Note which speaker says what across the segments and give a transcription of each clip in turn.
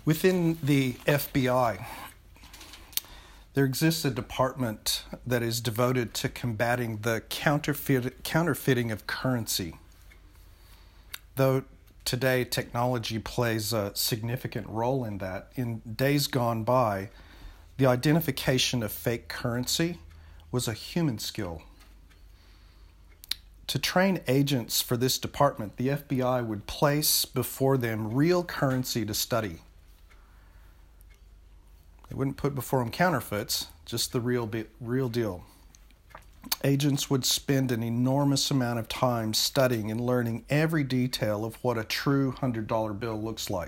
Speaker 1: Within the FBI, there exists a department that is devoted to combating the counterfeiting of currency. Though today technology plays a significant role in that, in days gone by, the identification of fake currency was a human skill. To train agents for this department, the FBI would place before them real currency to study. They wouldn't put before them counterfeits, just the real deal. Agents would spend an enormous amount of time studying and learning every detail of what a true $100 bill looks like.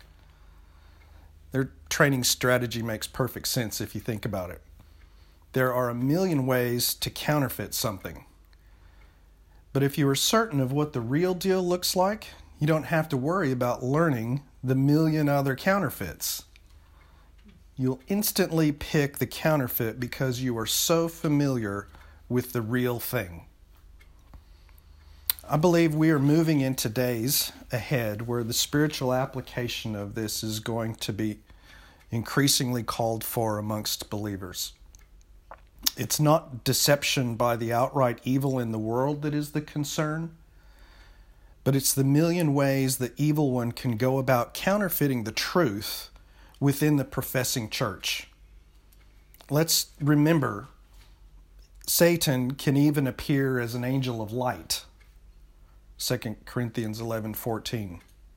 Speaker 1: Their training strategy makes perfect sense if you think about it. There are a million ways to counterfeit something. But if you are certain of what the real deal looks like, you don't have to worry about learning the million other counterfeits. You'll instantly pick the counterfeit because you are so familiar with the real thing. I believe we are moving into days ahead where the spiritual application of this is going to be increasingly called for amongst believers. It's not deception by the outright evil in the world that is the concern, but it's the million ways the evil one can go about counterfeiting the truth within the professing church. Let's remember, Satan can even appear as an angel of light. 2 Corinthians 11:14.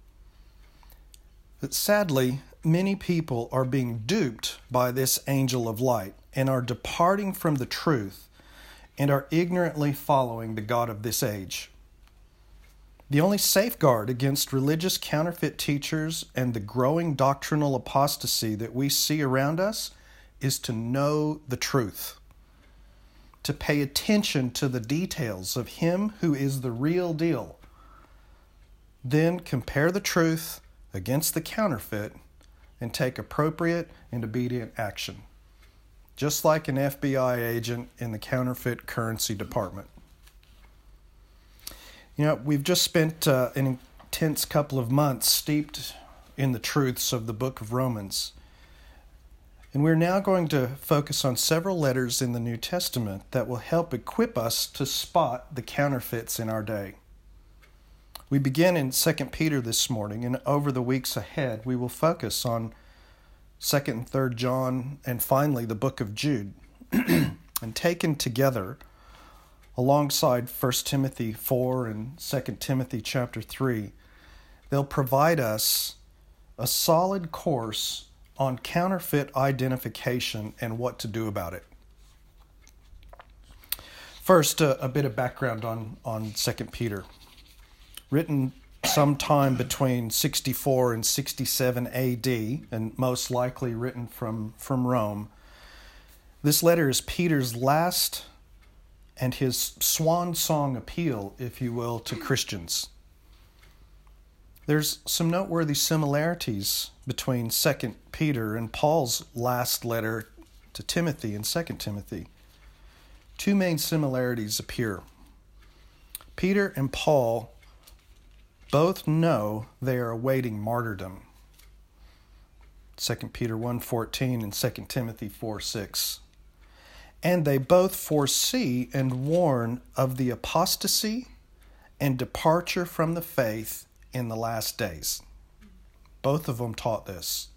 Speaker 1: But sadly, many people are being duped by this angel of light and are departing from the truth and are ignorantly following the God of this age. The only safeguard against religious counterfeit teachers and the growing doctrinal apostasy that we see around us is to know the truth, to pay attention to the details of Him who is the real deal. Then compare the truth against the counterfeit and take appropriate and obedient action, just like an FBI agent in the counterfeit currency department. We've just spent an intense couple of months steeped in the truths of the book of Romans. And we're now going to focus on several letters in the New Testament that will help equip us to spot the counterfeits in our day. We begin in 2 Peter this morning, and over the weeks ahead, we will focus on 2 and 3 John, and finally the book of Jude. And taken together, alongside 1 Timothy 4 and 2 Timothy chapter 3, they'll provide us a solid course on counterfeit identification and what to do about it. First, a bit of background on 2 Peter. Written sometime between 64 and 67 AD, and most likely written from Rome, this letter is Peter's last and his swan song appeal, if you will, to Christians. There's some noteworthy similarities between 2 Peter and Paul's last letter to Timothy in 2 Timothy. Two main similarities appear. Peter and Paul both know they are awaiting martyrdom. 2 Peter 1:14 and 2 Timothy 4:6. And they both foresee and warn of the apostasy and departure from the faith in the last days. Both of them taught this.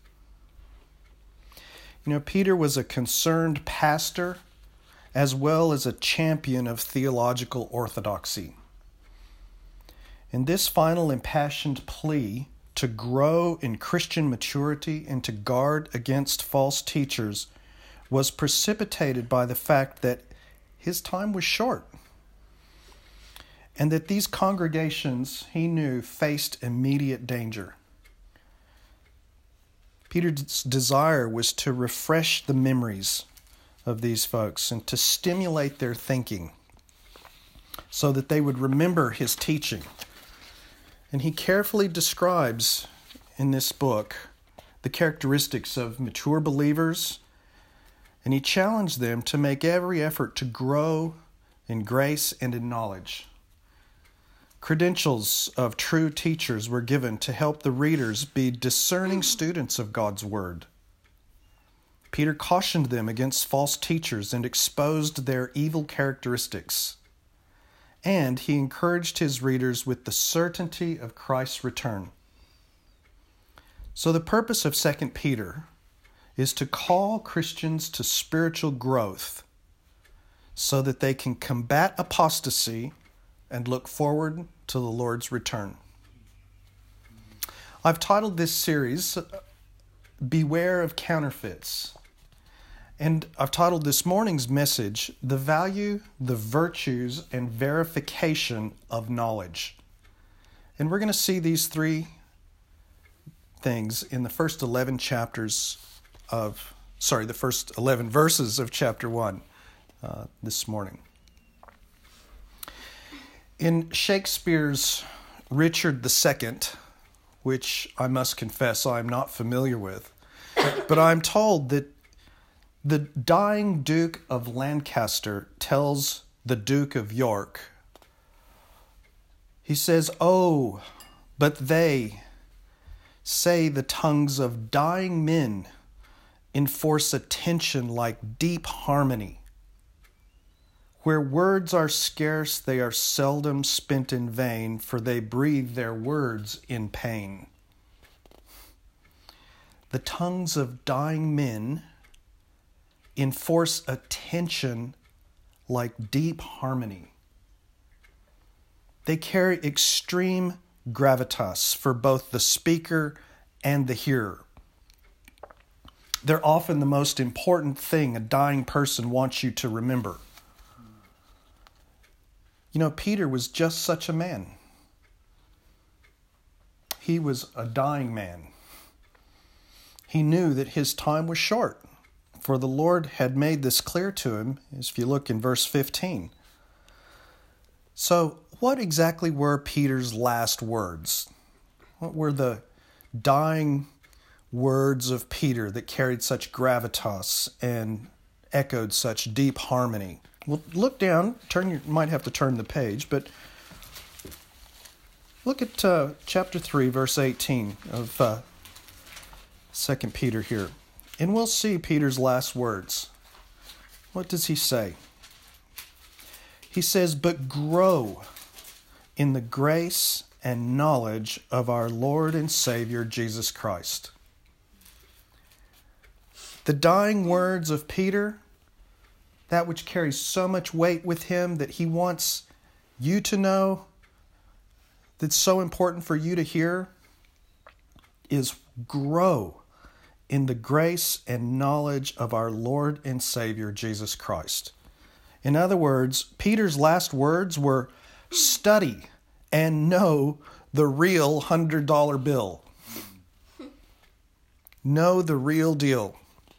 Speaker 1: Peter was a concerned pastor as well as a champion of theological orthodoxy. And this final impassioned plea to grow in Christian maturity and to guard against false teachers was precipitated by the fact that his time was short, and that these congregations, he knew, faced immediate danger. Peter's desire was to refresh the memories of these folks and to stimulate their thinking so that they would remember his teaching. And he carefully describes in this book the characteristics of mature believers, and he challenged them to make every effort to grow in grace and in knowledge. Credentials of true teachers were given to help the readers be discerning students of God's Word. Peter cautioned them against false teachers and exposed their evil characteristics. And he encouraged his readers with the certainty of Christ's return. So the purpose of 2 Peter is to call Christians to spiritual growth so that they can combat apostasy and look forward to the Lord's return. I've titled this series, Beware of Counterfeits. And I've titled this morning's message, The Value, the Virtues, and Verification of Knowledge. And we're going to see these three things in the first 11 verses of chapter 1 this morning. In Shakespeare's Richard II, which I must confess I am not familiar with, but I'm told that the dying Duke of Lancaster tells the Duke of York, he says, "Oh, but they say the tongues of dying men enforce attention like deep harmony. Where words are scarce, they are seldom spent in vain, for they breathe their words in pain." The tongues of dying men enforce attention like deep harmony. They carry extreme gravitas for both the speaker and the hearer. They're often the most important thing a dying person wants you to remember. You know, Peter was just such a man. He was a dying man. He knew that his time was short, for the Lord had made this clear to him, as if you look in verse 15. So, what exactly were Peter's last words? What were the dying words of Peter that carried such gravitas and echoed such deep harmony? Well, look down. You might have to turn the page, but look at chapter 3, verse 18 of 2 Peter here. And we'll see Peter's last words. What does he say? He says, "But grow in the grace and knowledge of our Lord and Savior, Jesus Christ." The dying words of Peter, that which carries so much weight with him that he wants you to know, that's so important for you to hear, is grow in the grace and knowledge of our Lord and Savior, Jesus Christ. In other words, Peter's last words were, study and know the real $100 bill. Know the real deal.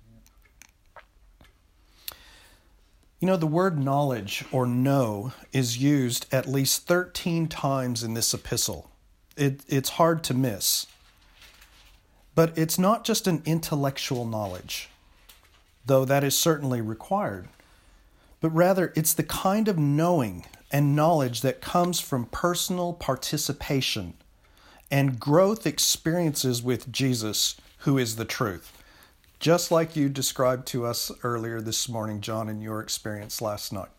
Speaker 1: You know, the word knowledge or know is used at least 13 times in this epistle. It's hard to miss. But it's not just an intellectual knowledge, though that is certainly required, but rather it's the kind of knowing and knowledge that comes from personal participation and growth experiences with Jesus, who is the truth. Just like you described to us earlier this morning, John, in your experience last night.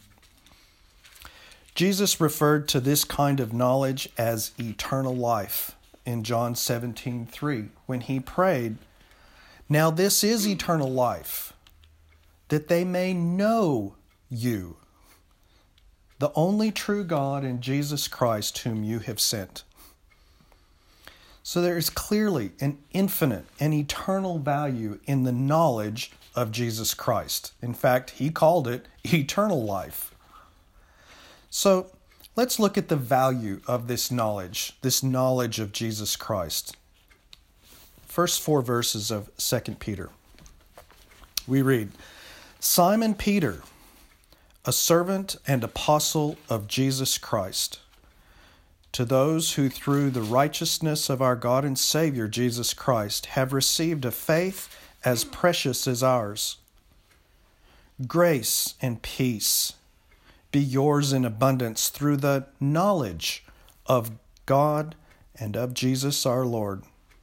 Speaker 1: Jesus referred to this kind of knowledge as eternal life in John 17:3, when he prayed, "Now this is eternal life, that they may know you, the only true God, and Jesus Christ whom you have sent." So there is clearly an infinite and eternal value in the knowledge of Jesus Christ. In fact, he called it eternal life. So let's look at the value of this knowledge of Jesus Christ. First 4 verses of 2 Peter. We read, "Simon Peter, a servant and apostle of Jesus Christ, to those who through the righteousness of our God and Savior Jesus Christ have received a faith as precious as ours. Grace and peace be yours in abundance through the knowledge of God and of Jesus our Lord.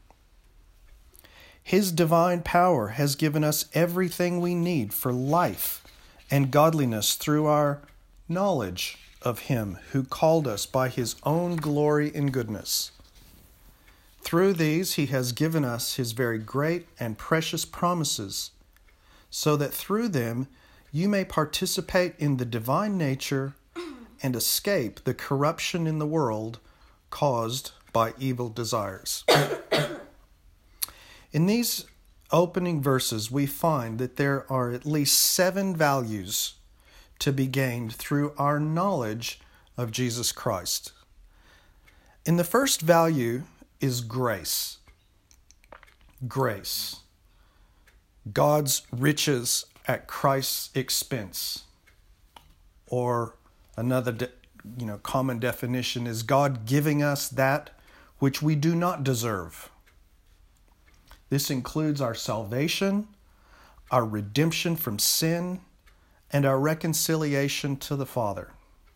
Speaker 1: His divine power has given us everything we need for life and godliness through our knowledge of Him who called us by His own glory and goodness. Through these He has given us His very great and precious promises, so that through them you may participate in the divine nature and escape the corruption in the world caused by evil desires. In these opening verses, we find that there are at least 7 values to be gained through our knowledge of Jesus Christ. And the first value is grace. Grace. God's riches at Christ's expense. Or another common definition is God giving us that which we do not deserve. This includes our salvation, our redemption from sin, and our reconciliation to the Father.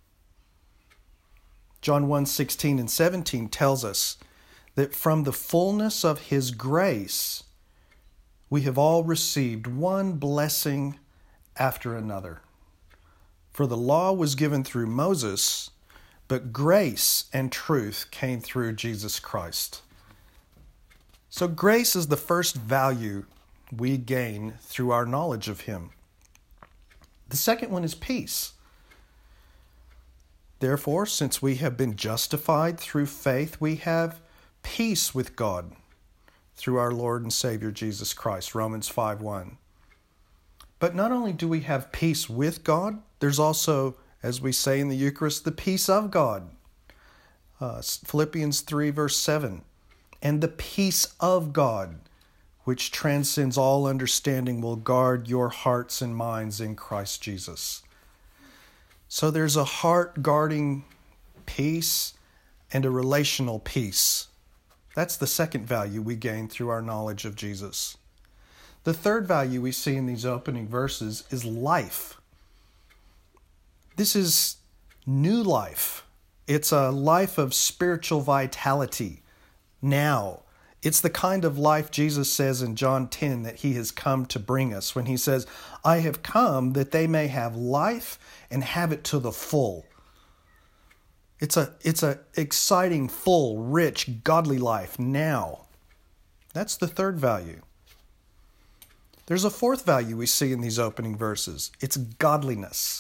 Speaker 1: John 1:16 and 17 tells us that from the fullness of His grace, we have all received one blessing after another. For the law was given through Moses, but grace and truth came through Jesus Christ. So grace is the first value we gain through our knowledge of Him. The second one is peace. Therefore, since we have been justified through faith, we have peace with God through our Lord and Savior Jesus Christ, Romans 5:1. But not only do we have peace with God, there's also, as we say in the Eucharist, the peace of God. Philippians 3 verse 7. And the peace of God, which transcends all understanding, will guard your hearts and minds in Christ Jesus. So there's a heart-guarding peace and a relational peace. That's the second value we gain through our knowledge of Jesus. The third value we see in these opening verses is life. This is new life. It's a life of spiritual vitality. Now, it's the kind of life Jesus says in John 10 that He has come to bring us when He says, I have come that they may have life and have it to the full. It's a exciting, full, rich, godly life now. That's the third value. There's a fourth value we see in these opening verses. It's godliness.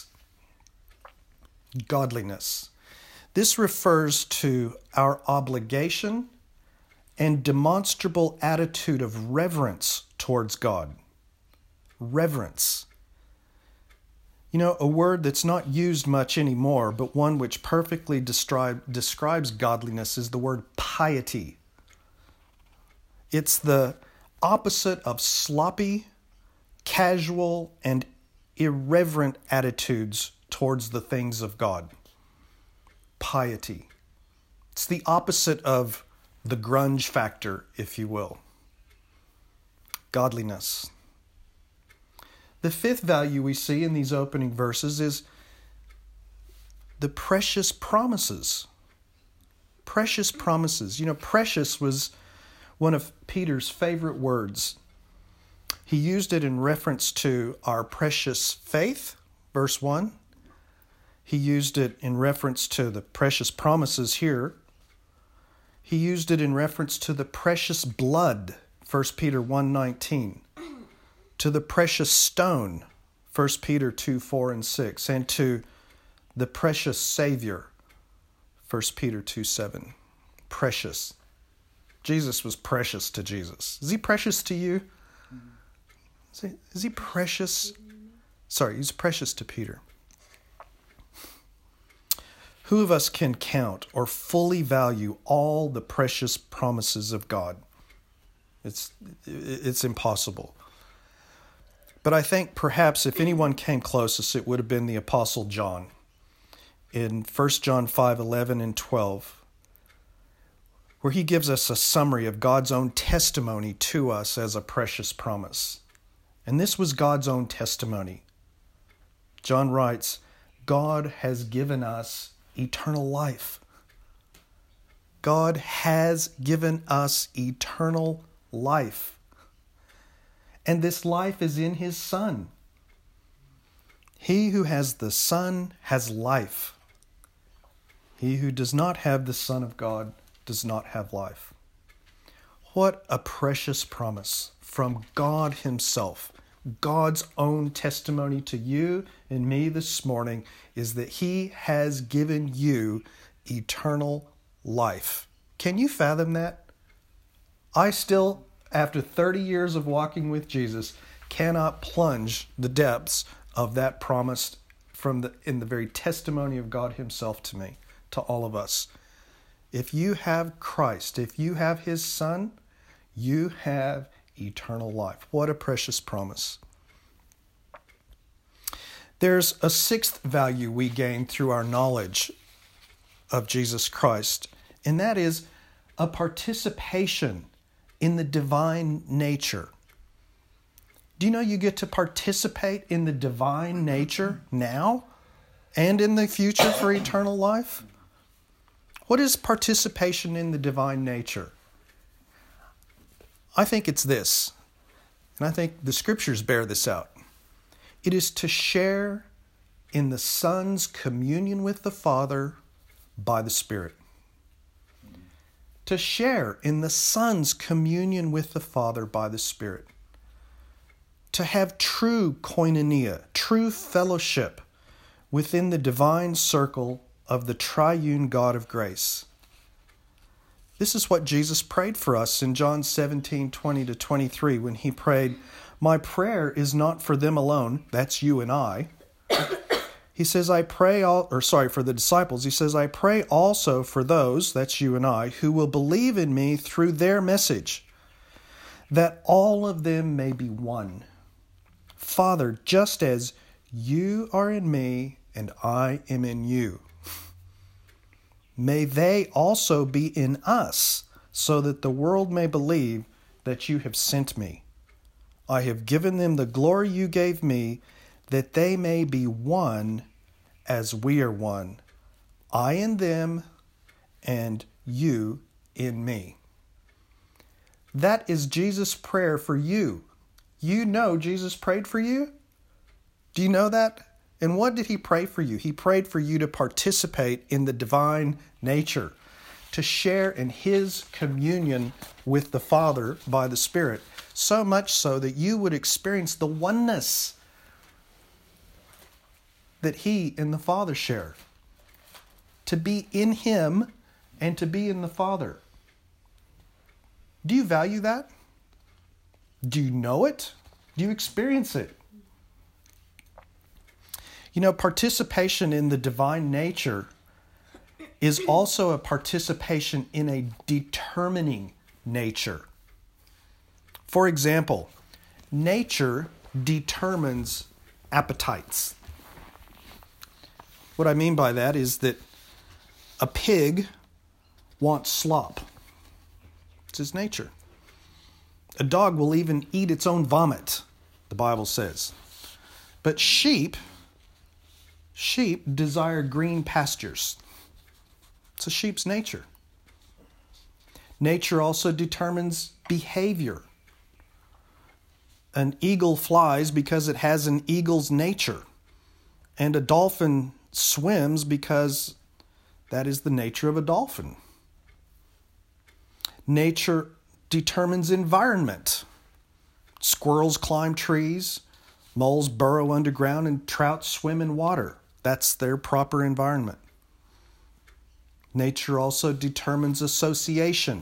Speaker 1: Godliness. This refers to our obligation and demonstrable attitude of reverence towards God. Reverence. A word that's not used much anymore, but one which perfectly describes godliness is the word piety. It's the opposite of sloppy, casual, and irreverent attitudes towards the things of God. Piety. It's the opposite of the grunge factor, if you will. Godliness. The fifth value we see in these opening verses is the precious promises. Precious promises. Precious was one of Peter's favorite words. He used it in reference to our precious faith, verse 1. He used it in reference to the precious promises here. He used it in reference to the precious blood, 1 Peter 1:19, to the precious stone, 1 Peter 2:4 and 6, and to the precious Savior, 1 Peter 2:7. Precious. Jesus was precious to Jesus. Is He precious to you? Is He precious? Sorry, He's precious to Peter. Who of us can count or fully value all the precious promises of God? It's impossible. But I think perhaps if anyone came closest, it would have been the Apostle John. In 1 John 5:11 and 12, where he gives us a summary of God's own testimony to us as a precious promise. And this was God's own testimony. John writes, God has given us eternal life. God has given us eternal life. And this life is in His Son. He who has the Son has life. He who does not have the Son of God does not have life. What a precious promise from God Himself. God's own testimony to you and me this morning is that He has given you eternal life. Can you fathom that? I still, after 30 years of walking with Jesus, cannot plunge the depths of that promise in the very testimony of God Himself to me, to all of us. If you have Christ, if you have His Son, you have eternal life. What a precious promise. There's a sixth value we gain through our knowledge of Jesus Christ, and that is a participation in the divine nature. Do you know you get to participate in the divine nature now and in the future for eternal life? What is participation in the divine nature? I think it's this, and I think the Scriptures bear this out. It is to share in the Son's communion with the Father by the Spirit. To share in the Son's communion with the Father by the Spirit. To have true koinonia, true fellowship within the divine circle of the triune God of grace. This is what Jesus prayed for us in John 17:20-23 when He prayed, "My prayer is not for them alone," that's you and I. He says, for the disciples, He says, "I pray also for those," that's you and I, "who will believe in me through their message, that all of them may be one. Father, just as you are in me and I am in you, may they also be in us, so that the world may believe that you have sent me. I have given them the glory you gave me, that they may be one as we are one, I in them and you in me." That is Jesus' prayer for you. You know Jesus prayed for you? Do you know that? And what did He pray for you? He prayed for you to participate in the divine nature, to share in His communion with the Father by the Spirit, so much so that you would experience the oneness that He and the Father share. To be in Him and to be in the Father. Do you value that? Do you know it? Do you experience it? You know, participation in the divine nature is also a participation in a determining nature. For example, nature determines appetites. What I mean by that is that a pig wants slop. It's his nature. A dog will even eat its own vomit, the Bible says. But sheep desire green pastures. It's a sheep's nature. Nature also determines behavior. An eagle flies because it has an eagle's nature. And a dolphin swims because that is the nature of a dolphin. Nature determines environment. Squirrels climb trees, moles burrow underground, and trout swim in water. That's their proper environment. Nature also determines association.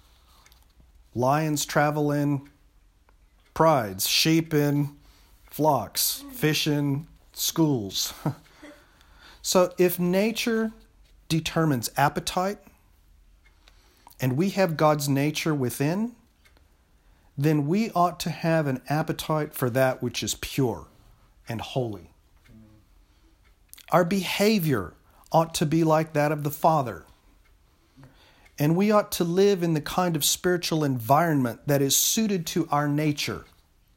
Speaker 1: Lions travel in prides, sheep in flocks, fish in schools. So if nature determines appetite, and we have God's nature within, then we ought to have an appetite for that which is pure and holy. Our behavior ought to be like that of the Father. And we ought to live in the kind of spiritual environment that is suited to our nature.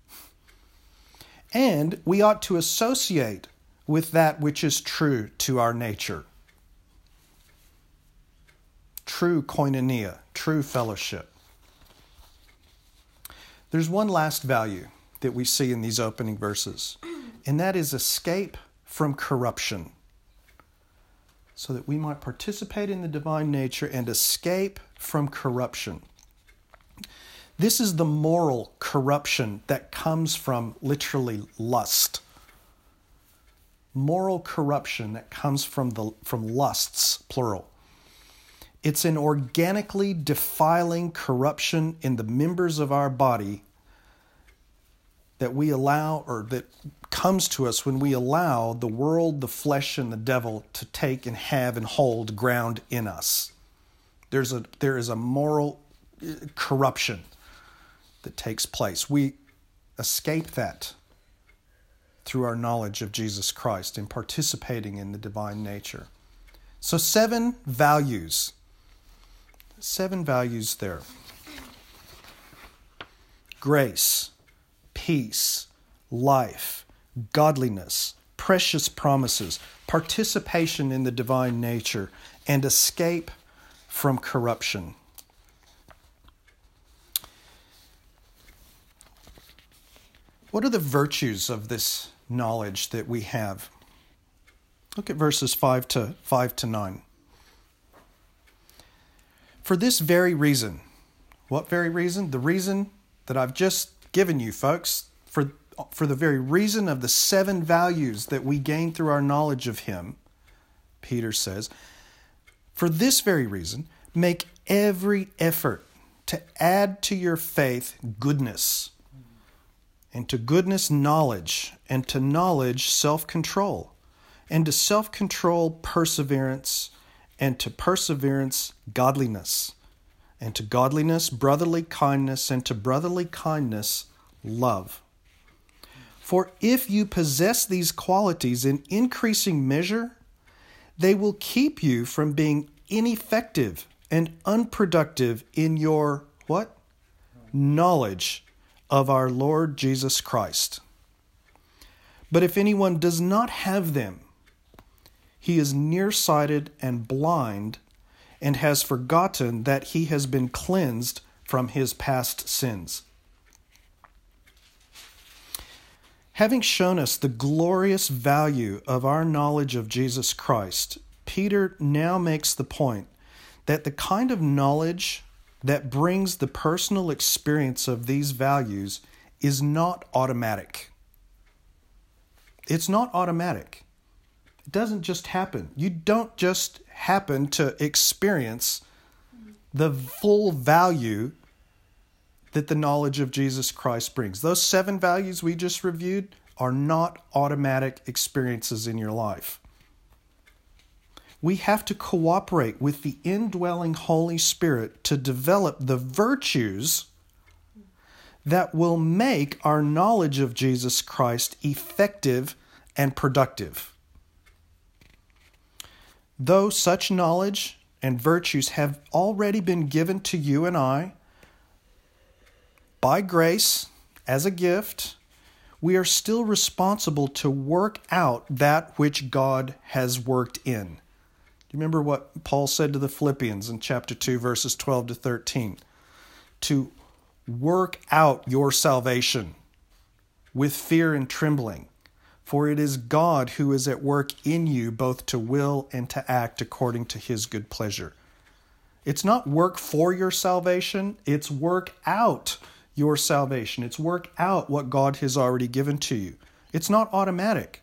Speaker 1: And we ought to associate with that which is true to our nature. true koinonia, true fellowship. There's one last value that we see in these opening verses, and that is escape from corruption, so that we might participate in the divine nature and escape from corruption. This is the moral corruption that comes from literally lust. Moral corruption that comes from lusts, plural. It's an organically defiling corruption in the members of our body that we allow, or that comes to us when we allow the world, the flesh, and the devil to take and have and hold ground in us. There is a moral corruption that takes place. We escape that through our knowledge of Jesus Christ and participating in the divine nature. So 7 values. 7 values there. Grace, peace, life, godliness, precious promises, participation in the divine nature, and escape from corruption. What are the virtues of this knowledge that we have? Look at verses 5 to 9. For this very reason. What very reason? The reason that I've just given you, folks. For the very reason of the 7 values that we gain through our knowledge of Him, Peter says, for this very reason, make every effort to add to your faith goodness, and to goodness knowledge, and to knowledge self-control, and to self-control perseverance, and to perseverance godliness, and to godliness brotherly kindness, and to brotherly kindness love. For if you possess these qualities in increasing measure, they will keep you from being ineffective and unproductive in your what? Knowledge of our Lord Jesus Christ. But if anyone does not have them, he is nearsighted and blind, and has forgotten that he has been cleansed from his past sins. Having shown us the glorious value of our knowledge of Jesus Christ, Peter now makes the point that the kind of knowledge that brings the personal experience of these values is not automatic. It's not automatic. It doesn't just happen. You don't just happen to experience the full value that the knowledge of Jesus Christ brings. Those 7 values we just reviewed are not automatic experiences in your life. We have to cooperate with the indwelling Holy Spirit to develop the virtues that will make our knowledge of Jesus Christ effective and productive. Though such knowledge and virtues have already been given to you and I by grace as a gift, we are still responsible to work out that which God has worked in. Do you remember what Paul said to the Philippians in chapter 2, verses 12 to 13? To work out your salvation with fear and trembling, for it is God who is at work in you both to will and to act according to His good pleasure. It's not work for your salvation, it's work out your salvation. It's work out what God has already given to you. It's not automatic.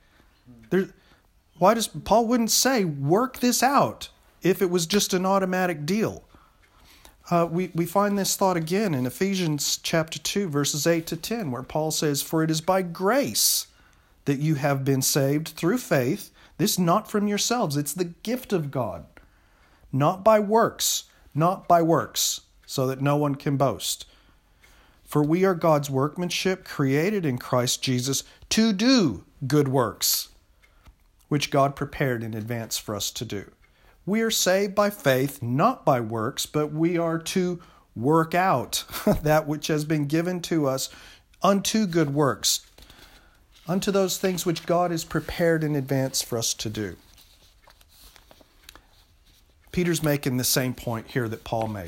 Speaker 1: Paul wouldn't say work this out if it was just an automatic deal. We find this thought again in Ephesians chapter 2, verses 8 to 10, where Paul says, "For it is by grace that you have been saved through faith, this not from yourselves, it's the gift of God, not by works, so that no one can boast. For we are God's workmanship, created in Christ Jesus to do good works, which God prepared in advance for us to do." We are saved by faith, not by works, but we are to work out that which has been given to us unto good works, unto those things which God has prepared in advance for us to do. Peter's making the same point here that Paul made.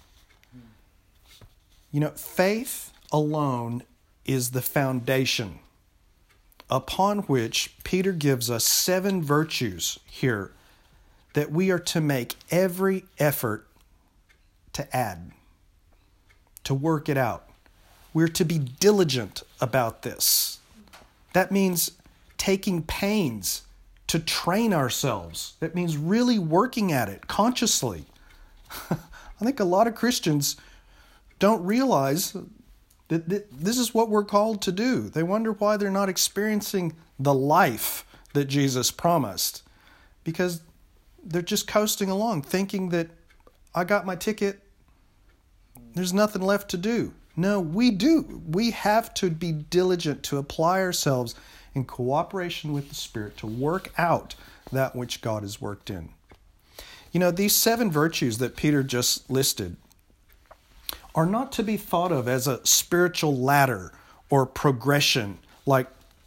Speaker 1: You know, faith alone is the foundation upon which Peter gives us 7 virtues here that we are to make every effort to add, to work it out. We're to be diligent about this. That means taking pains to train ourselves. That means really working at it consciously. I think a lot of Christians don't realize that this is what we're called to do. They wonder why they're not experiencing the life that Jesus promised, because they're just coasting along thinking that I got my ticket, there's nothing left to do. No, we do. We have to be diligent to apply ourselves in cooperation with the Spirit to work out that which God has worked in. You know, these 7 virtues that Peter just listed are not to be thought of as a spiritual ladder or progression, like,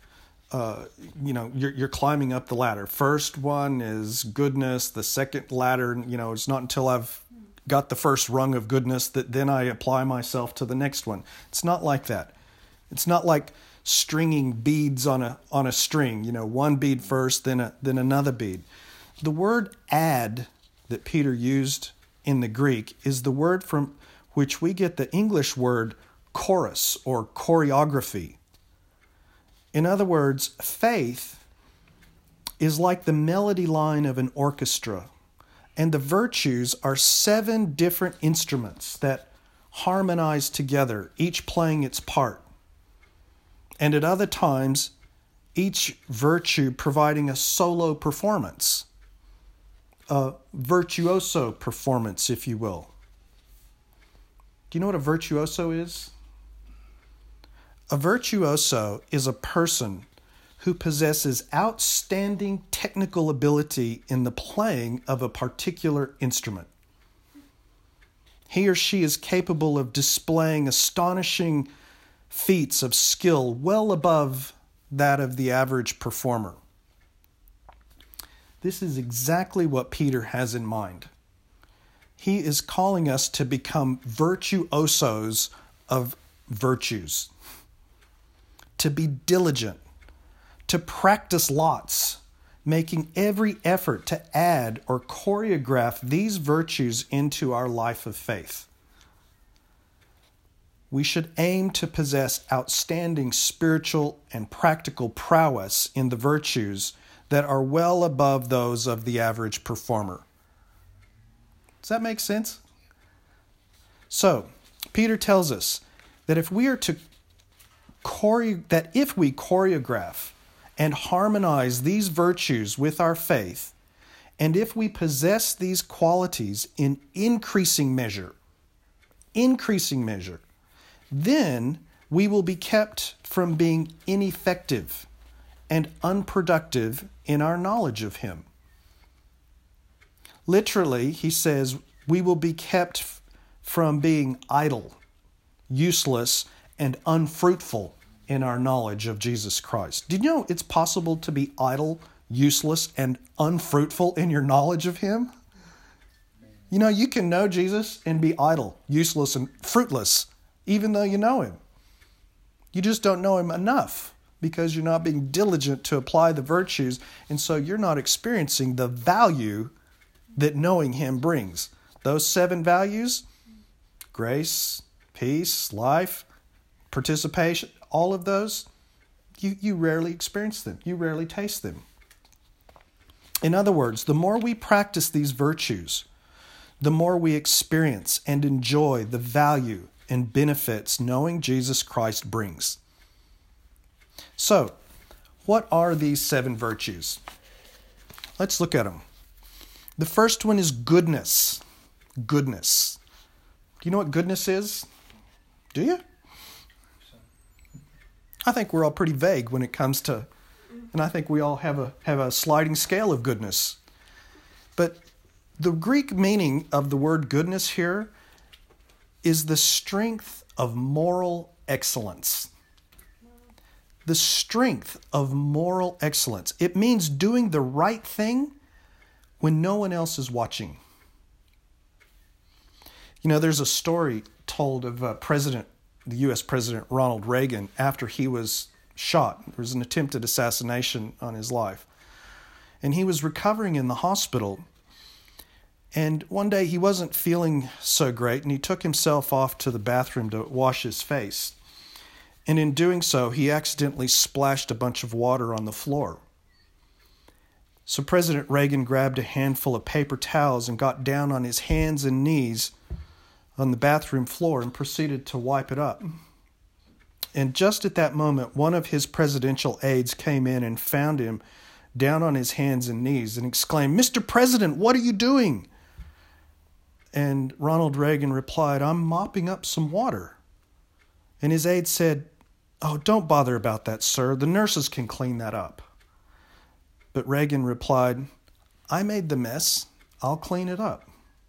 Speaker 1: you're climbing up the ladder. First one is goodness. The second ladder, it's not until I've got the first rung of goodness that then I apply myself to the next one. It's not like that. It's not like stringing beads on a string. One bead first, then another bead. The word add that Peter used in the Greek is the word from which we get the English word chorus or choreography. In other words, faith is like the melody line of an orchestra, and the virtues are 7 different instruments that harmonize together, each playing its part. And at other times, each virtue providing a solo performance, a virtuoso performance, if you will. Do you know what a virtuoso is? A virtuoso is a person who possesses outstanding technical ability in the playing of a particular instrument. He or she is capable of displaying astonishing feats of skill well above that of the average performer. This is exactly what Peter has in mind. He is calling us to become virtuosos of virtues, to be diligent, to practice lots, making every effort to add or choreograph these virtues into our life of faith. We should aim to possess outstanding spiritual and practical prowess in the virtues that are well above those of the average performer. Does that make sense? So, Peter tells us that if we choreograph and harmonize these virtues with our faith, and if we possess these qualities in increasing measure, then we will be kept from being ineffective and unproductive in our knowledge of Him. Literally, he says, we will be kept from being idle, useless, and unfruitful in our knowledge of Jesus Christ. Did you know it's possible to be idle, useless, and unfruitful in your knowledge of Him? You can know Jesus and be idle, useless, and fruitless, even though you know Him. You just don't know Him enough because you're not being diligent to apply the virtues, and so you're not experiencing the value that knowing Him brings. Those 7 values, grace, peace, life, participation, all of those, you rarely experience them. You rarely taste them. In other words, the more we practice these virtues, the more we experience and enjoy the value and benefits knowing Jesus Christ brings. So, what are these 7 virtues? Let's look at them. The first one is goodness. Goodness. Do you know what goodness is? Do you? I think we're all pretty vague when it comes to, and I think we all have a sliding scale of goodness. But the Greek meaning of the word goodness here is the strength of moral excellence. The strength of moral excellence. It means doing the right thing when no one else is watching. You know, there's a story told of the U.S. President Ronald Reagan after he was shot. There was an attempted assassination on his life. And he was recovering in the hospital. And one day he wasn't feeling so great, and he took himself off to the bathroom to wash his face. And in doing so, he accidentally splashed a bunch of water on the floor. So President Reagan grabbed a handful of paper towels and got down on his hands and knees on the bathroom floor and proceeded to wipe it up. And just at that moment, one of his presidential aides came in and found him down on his hands and knees and exclaimed, "Mr. President, what are you doing?" And Ronald Reagan replied, "I'm mopping up some water." And his aide said, "Oh, don't bother about that, sir. The nurses can clean that up." But Reagan replied, "I made the mess. I'll clean it up."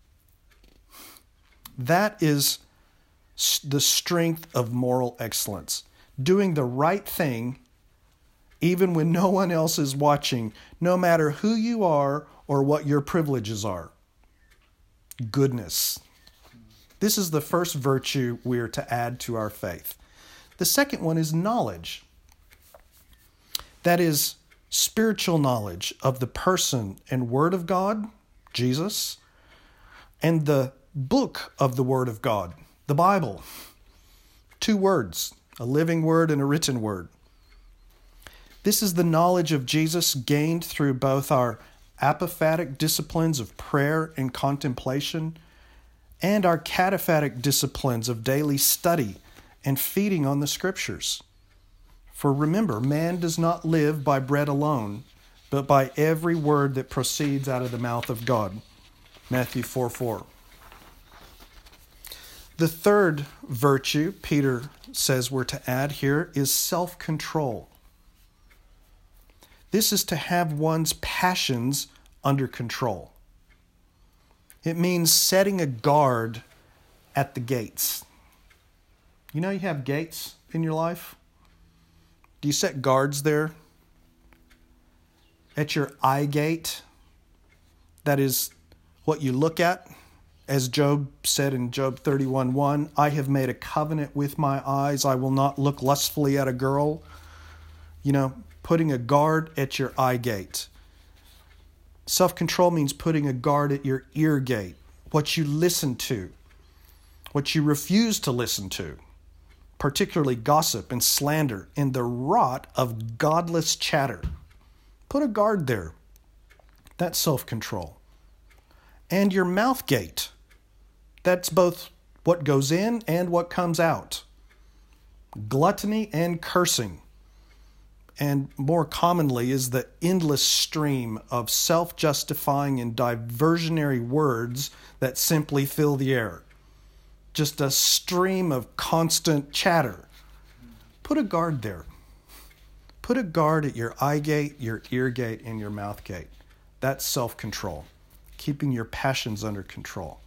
Speaker 1: That is the strength of moral excellence. Doing the right thing even when no one else is watching, no matter who you are or what your privileges are. Goodness. This is the first virtue we are to add to our faith. The second one is knowledge. That is spiritual knowledge of the person and Word of God, Jesus, and the book of the Word of God, the Bible. 2 words, a living word and a written word. This is the knowledge of Jesus gained through both our apophatic disciplines of prayer and contemplation and our cataphatic disciplines of daily study and feeding on the Scriptures. For remember, man does not live by bread alone, but by every word that proceeds out of the mouth of God. Matthew 4:4. The third virtue Peter says we're to add here is self-control. This is to have one's passions under control. It means setting a guard at the gates. You know you have gates in your life? Do you set guards there? At your eye gate, that is what you look at. As Job said in Job 31:1, "I have made a covenant with my eyes. I will not look lustfully at a girl." You know, putting a guard at your eye gate. Self-control means putting a guard at your ear gate. What you listen to, what you refuse to listen to, particularly gossip and slander and the rot of godless chatter. Put a guard there. That's self-control. And your mouth gate. That's both what goes in and what comes out. Gluttony and cursing. And more commonly is the endless stream of self-justifying and diversionary words that simply fill the air. Just a stream of constant chatter. Put a guard there. Put a guard at your eye gate, your ear gate, and your mouth gate. That's self-control, keeping your passions under control.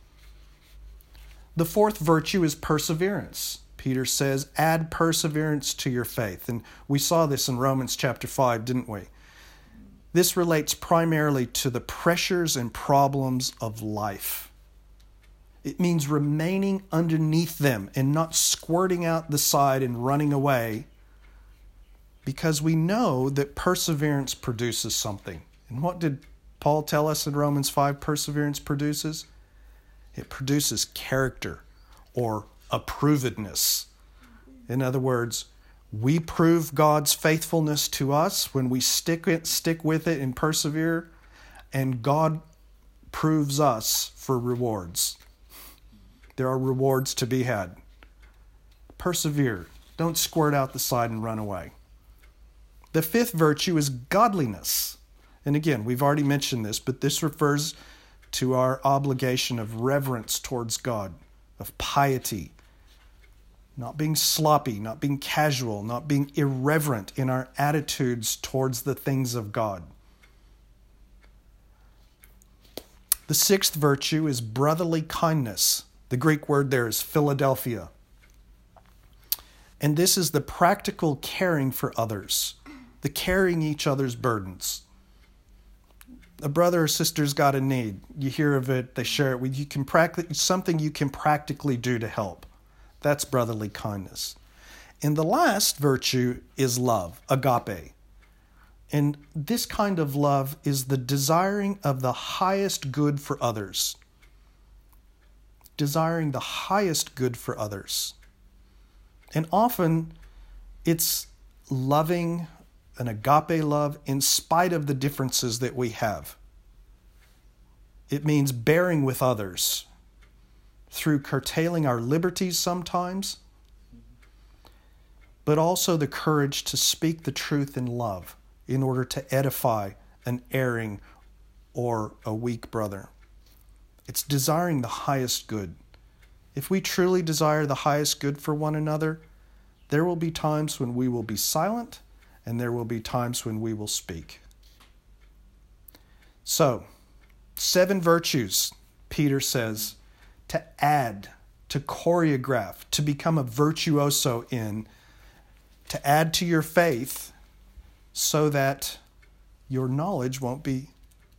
Speaker 1: The fourth virtue is perseverance. Peter says, add perseverance to your faith. And we saw this in Romans chapter 5, didn't we? This relates primarily to the pressures and problems of life. It means remaining underneath them and not squirting out the side and running away, because we know that perseverance produces something. And what did Paul tell us in Romans 5 perseverance produces? It produces character or approvedness. In other words, we prove God's faithfulness to us when we stick with it and persevere, and God proves us for rewards. There are rewards to be had. Persevere. Don't squirt out the side and run away. The fifth virtue is godliness. And again, we've already mentioned this, but this refers to our obligation of reverence towards God, of piety, not being sloppy, not being casual, not being irreverent in our attitudes towards the things of God. The sixth virtue is brotherly kindness. The Greek word there is Philadelphia. And this is the practical caring for others, the carrying each other's burdens. A brother or sister's got a need. You hear of it, they share it with you. Something you can practically do to help. That's brotherly kindness. And the last virtue is love, agape. And this kind of love is the desiring of the highest good for others. Desiring the highest good for others. And often it's loving an agape love in spite of the differences that we have. It means bearing with others through curtailing our liberties sometimes, but also the courage to speak the truth in love in order to edify an erring or a weak brother. It's desiring the highest good. If we truly desire the highest good for one another, there will be times when we will be silent, and there will be times when we will speak. So, 7 virtues, Peter says, to add, to choreograph, to become a virtuoso in, to add to your faith so that your knowledge won't be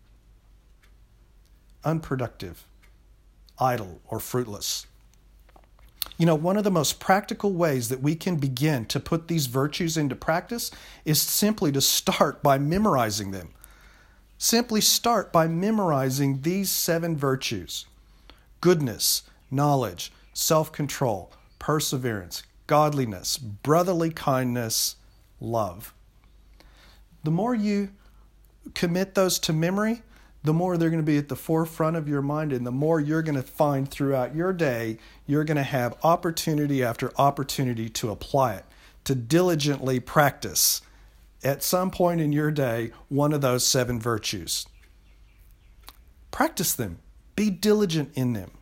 Speaker 1: unproductive, idle, or fruitless. You know, one of the most practical ways that we can begin to put these virtues into practice is simply to start by memorizing them. Simply start by memorizing these 7 virtues: goodness, knowledge, self-control, perseverance, godliness, brotherly kindness, love. The more you commit those to memory, the more they're going to be at the forefront of your mind, and the more you're going to find throughout your day, you're going to have opportunity after opportunity to apply it, to diligently practice at some point in your day one of those 7 virtues. Practice them. Be diligent in them.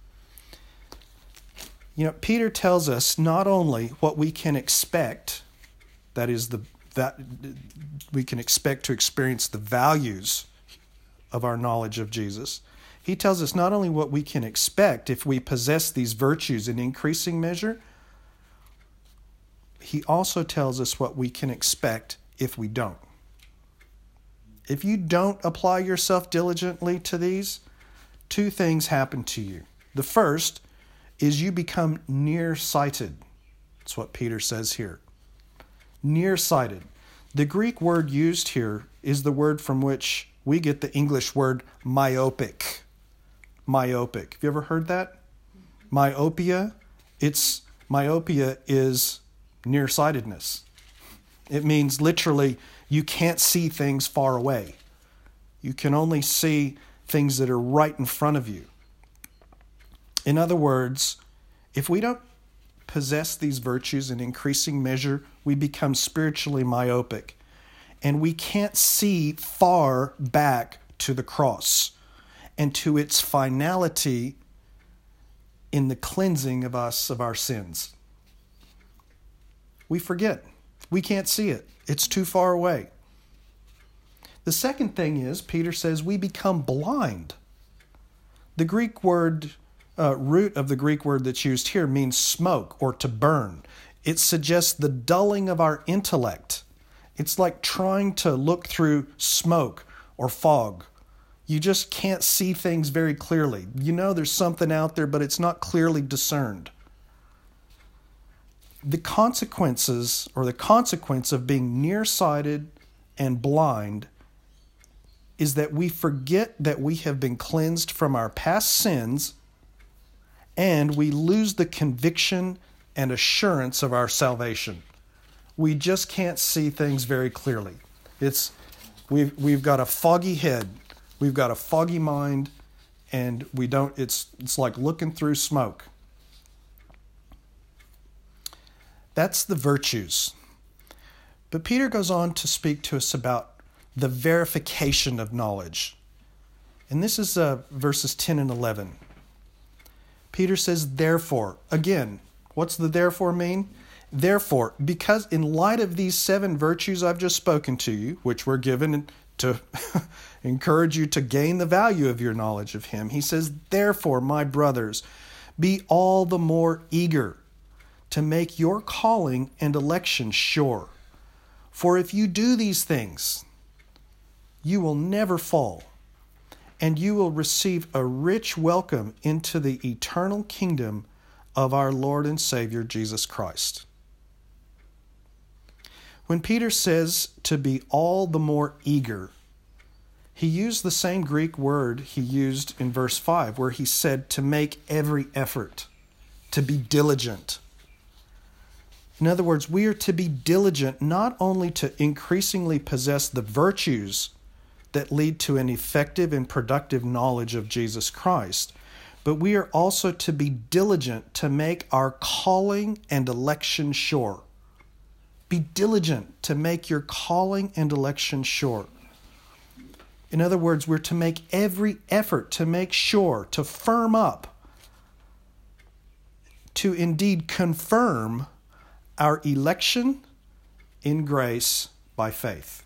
Speaker 1: You know, Peter tells us not only what we can expect, that we can expect to experience the values of our knowledge of Jesus. He tells us not only what we can expect if we possess these virtues in increasing measure, he also tells us what we can expect if we don't. If you don't apply yourself diligently to these, 2 things happen to you. The first is you become nearsighted. That's what Peter says here. Nearsighted. The Greek word used here is the word from which we get the English word myopic. Myopic. Have you ever heard that? Myopia is nearsightedness. It means literally you can't see things far away. You can only see things that are right in front of you. In other words, if we don't possess these virtues in increasing measure, we become spiritually myopic. And we can't see far back to the cross and to its finality in the cleansing of us of our sins. We forget. We can't see it. It's too far away. The second thing is, Peter says, we become blind. The Greek word, root of the Greek word that's used here means smoke or to burn. It suggests the dulling of our intellect. It's like trying to look through smoke or fog. You just can't see things very clearly. You know there's something out there, but it's not clearly discerned. The consequence of being nearsighted and blind is that we forget that we have been cleansed from our past sins, and we lose the conviction and assurance of our salvation. We just can't see things very clearly. We've got a foggy head, we've got a foggy mind, and we don't. It's like looking through smoke. That's the virtues. But Peter goes on to speak to us about the verification of knowledge. And this is verses 10 and 11. Peter says, therefore, again, what's the therefore mean? Therefore, because in light of these 7 virtues I've just spoken to you, which were given to encourage you to gain the value of your knowledge of him, he says, therefore, my brothers, be all the more eager to make your calling and election sure. For if you do these things, you will never fall and you will receive a rich welcome into the eternal kingdom of our Lord and Savior Jesus Christ. When Peter says to be all the more eager, he used the same Greek word he used in verse 5, where he said to make every effort, to be diligent. In other words, we are to be diligent not only to increasingly possess the virtues that lead to an effective and productive knowledge of Jesus Christ, but we are also to be diligent to make our calling and election sure. Be diligent to make your calling and election sure. In other words, we're to make every effort to make sure, to firm up, to indeed confirm our election in grace by faith.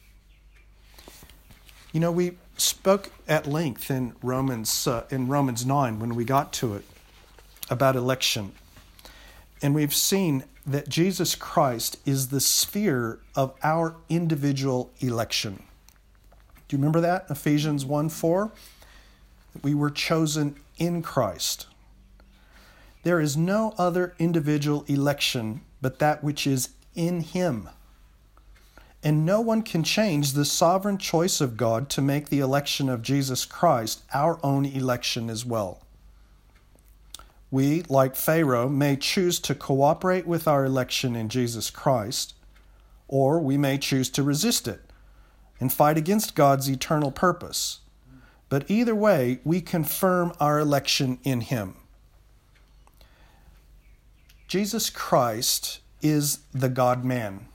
Speaker 1: You know, we spoke at length in Romans 9 when we got to it about election. And we've seen that Jesus Christ is the sphere of our individual election. Do you remember that? Ephesians 1:4? We were chosen in Christ. There is no other individual election but that which is in Him. And no one can change the sovereign choice of God to make the election of Jesus Christ our own election as well. We, like Pharaoh, may choose to cooperate with our election in Jesus Christ, or we may choose to resist it and fight against God's eternal purpose. But either way, we confirm our election in Him. Jesus Christ is the God-man.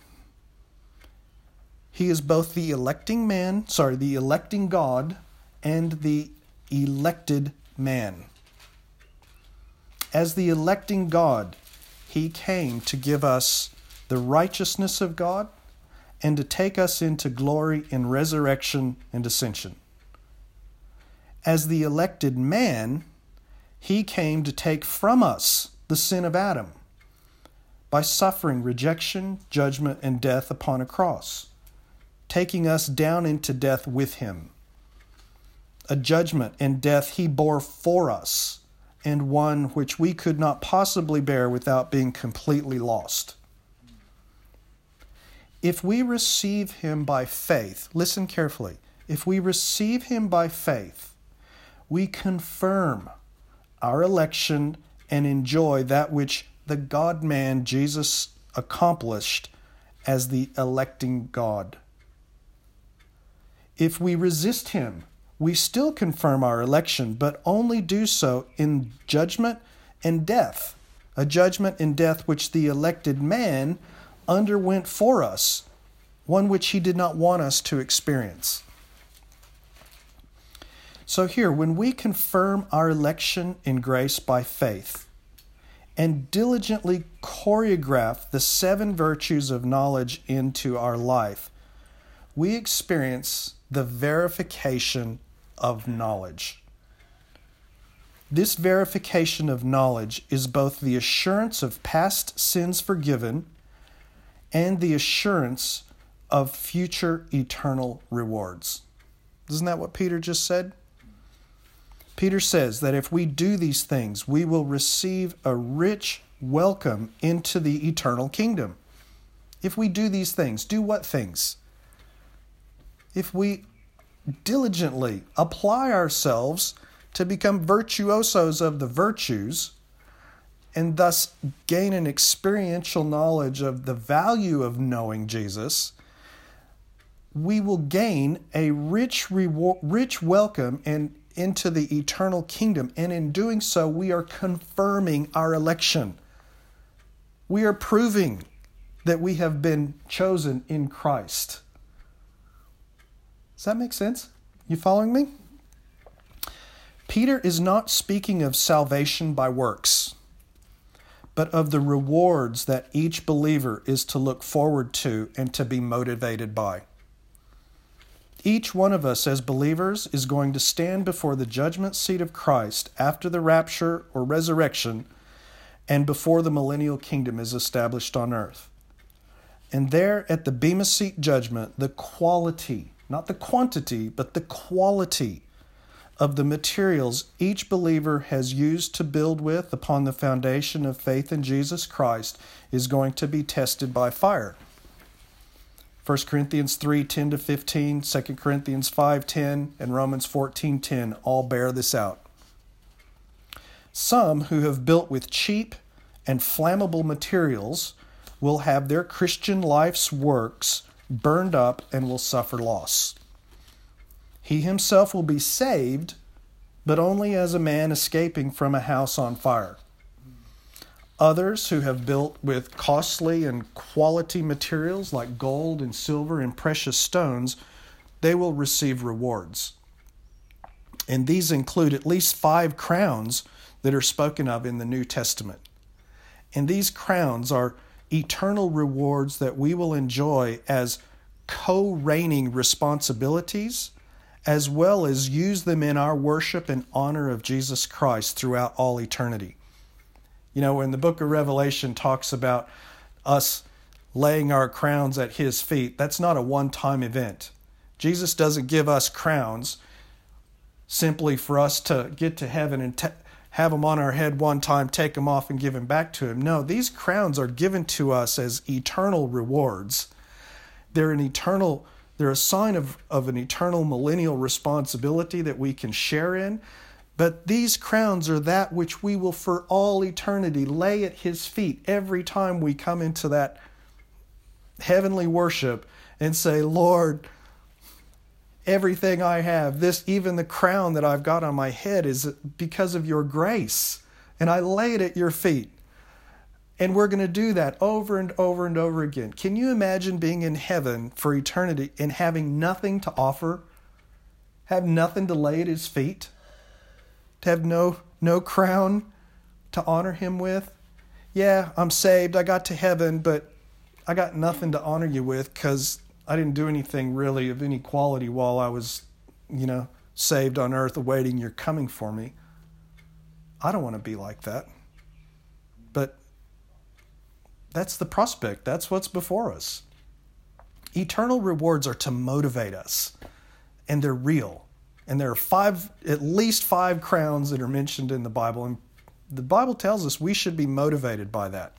Speaker 1: He is both the electing God and the elected man. As the electing God, He came to give us the righteousness of God and to take us into glory in resurrection and ascension. As the elected man, He came to take from us the sin of Adam by suffering rejection, judgment, and death upon a cross, taking us down into death with Him. A judgment and death He bore for us, and one which we could not possibly bear without being completely lost. If we receive Him by faith, listen carefully, if we receive Him by faith, we confirm our election and enjoy that which the God-man Jesus accomplished as the electing God. If we resist Him, we still confirm our election, but only do so in judgment and death, a judgment and death which the elected man underwent for us, one which He did not want us to experience. So here, when we confirm our election in grace by faith and diligently choreograph the 7 virtues of knowledge into our life, we experience the verification of knowledge. This verification of knowledge is both the assurance of past sins forgiven and the assurance of future eternal rewards. Isn't that what Peter just said? Peter says that if we do these things, we will receive a rich welcome into the eternal kingdom. If we do these things, do what things? If we diligently apply ourselves to become virtuosos of the virtues, and thus gain an experiential knowledge of the value of knowing Jesus, we will gain a rich welcome and into the eternal kingdom. And in doing so, we are confirming our election. We are proving that we have been chosen in Christ. Does that make sense? You following me? Peter is not speaking of salvation by works, but of the rewards that each believer is to look forward to and to be motivated by. Each one of us as believers is going to stand before the judgment seat of Christ after the rapture or resurrection and before the millennial kingdom is established on earth. And there at the Bema Seat judgment, the quality, not the quantity, but the quality of the materials each believer has used to build with upon the foundation of faith in Jesus Christ is going to be tested by fire. 1 Corinthians 3:10-15, 2 Corinthians 5:10, and Romans 14:10 all bear this out. Some who have built with cheap and flammable materials will have their Christian life's works burned up and will suffer loss. He himself will be saved, but only as a man escaping from a house on fire. Others who have built with costly and quality materials like gold and silver and precious stones, they will receive rewards. And these include at least 5 crowns that are spoken of in the New Testament. And these crowns are eternal rewards that we will enjoy as co-reigning responsibilities, as well as use them in our worship and honor of Jesus Christ throughout all eternity. You know, when the book of Revelation talks about us laying our crowns at his feet, that's not a one-time event. Jesus doesn't give us crowns simply for us to get to heaven and have them on our head one time, take them off, and give them back to him. No, these crowns are given to us as eternal rewards. They're a sign of an eternal millennial responsibility that we can share in. But these crowns are that which we will for all eternity lay at his feet every time we come into that heavenly worship and say, Lord, everything I have, even the crown that I've got on my head is because of your grace. And I lay it at your feet. And we're going to do that over and over and over again. Can you imagine being in heaven for eternity and having nothing to offer? Have nothing to lay at his feet? To have no crown to honor him with? Yeah, I'm saved. I got to heaven, but I got nothing to honor you with because I didn't do anything really of any quality while I was, saved on earth awaiting your coming for me. I don't want to be like that. But that's the prospect. That's what's before us. Eternal rewards are to motivate us, and they're real. And there are at least 5 crowns that are mentioned in the Bible, and the Bible tells us we should be motivated by that.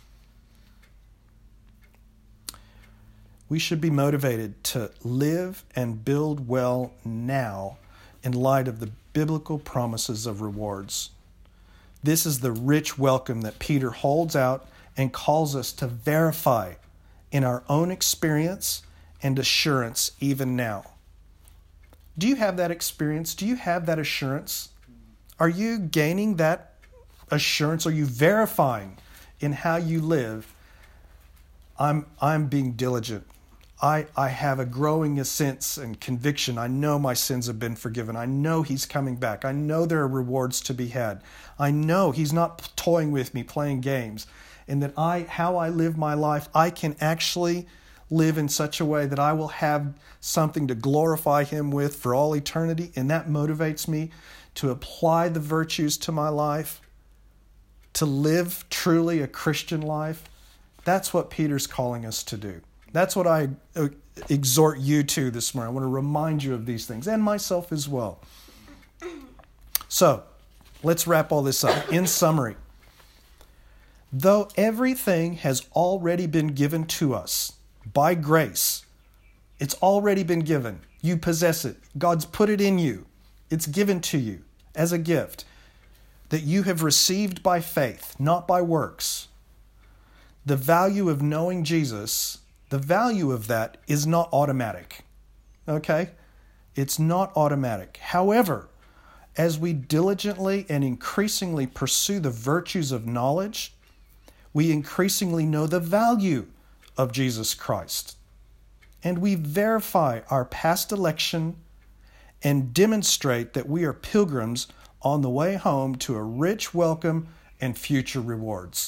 Speaker 1: We should be motivated to live and build well now in light of the biblical promises of rewards. This is the rich welcome that Peter holds out and calls us to verify in our own experience and assurance even now. Do you have that experience? Do you have that assurance? Are you gaining that assurance? Are you verifying in how you live? I'm being diligent. I have a growing sense and conviction. I know my sins have been forgiven. I know he's coming back. I know there are rewards to be had. I know he's not toying with me, playing games. And that how I live my life, I can actually live in such a way that I will have something to glorify him with for all eternity. And that motivates me to apply the virtues to my life, to live truly a Christian life. That's what Peter's calling us to do. That's what I exhort you to this morning. I want to remind you of these things, and myself as well. So, let's wrap all this up. In summary, though everything has already been given to us by grace, it's already been given. You possess it. God's put it in you. It's given to you as a gift that you have received by faith, not by works. The value of knowing Jesus, the value of that is not automatic. Okay? It's not automatic. However, as we diligently and increasingly pursue the virtues of knowledge, we increasingly know the value of Jesus Christ. And we verify our past election and demonstrate that we are pilgrims on the way home to a rich welcome and future rewards.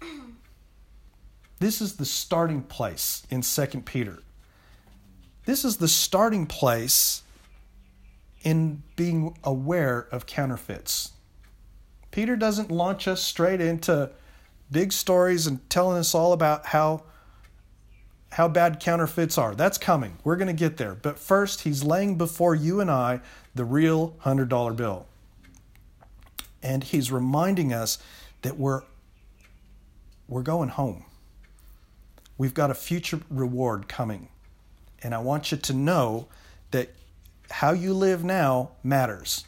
Speaker 1: This is the starting place in 2 Peter. This is the starting place in being aware of counterfeits. Peter doesn't launch us straight into big stories and telling us all about how bad counterfeits are. That's coming. We're going to get there. But first, he's laying before you and I the real $100 bill. And he's reminding us that we're going home. We've got a future reward coming. And I want you to know that how you live now matters.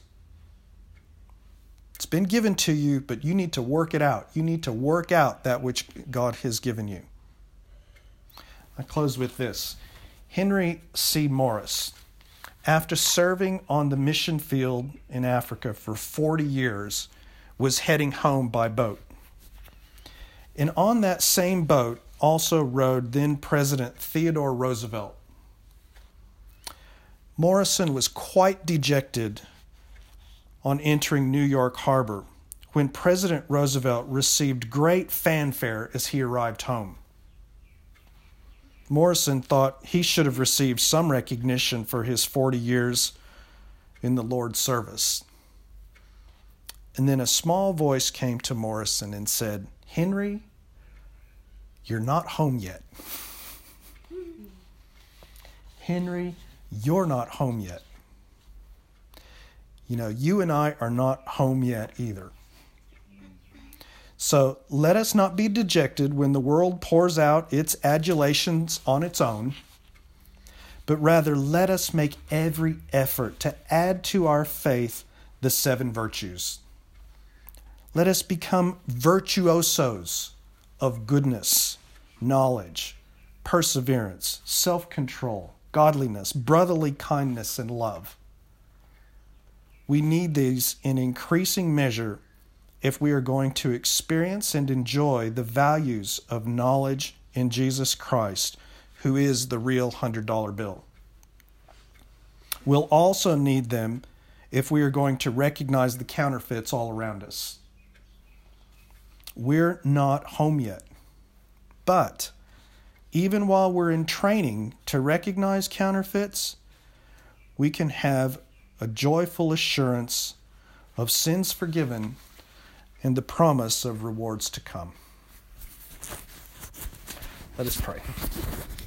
Speaker 1: It's been given to you, but you need to work it out. You need to work out that which God has given you. I close with this. Henry C. Morris, after serving on the mission field in Africa for 40 years, was heading home by boat. And on that same boat also rode then President Theodore Roosevelt. Morrison was quite dejected on entering New York Harbor when President Roosevelt received great fanfare as he arrived home. Morrison thought he should have received some recognition for his 40 years in the Lord's service. And then a small voice came to Morrison and said, "Henry, you're not home yet. Henry, you're not home yet." You know, you and I are not home yet either. So let us not be dejected when the world pours out its adulations on its own, but rather let us make every effort to add to our faith the 7 virtues. Let us become virtuosos of goodness, knowledge, perseverance, self-control, godliness, brotherly kindness, and love. We need these in increasing measure if we are going to experience and enjoy the values of knowledge in Jesus Christ, who is the real $100 bill. We'll also need them if we are going to recognize the counterfeits all around us. We're not home yet, but even while we're in training to recognize counterfeits, we can have a joyful assurance of sins forgiven and the promise of rewards to come. Let us pray.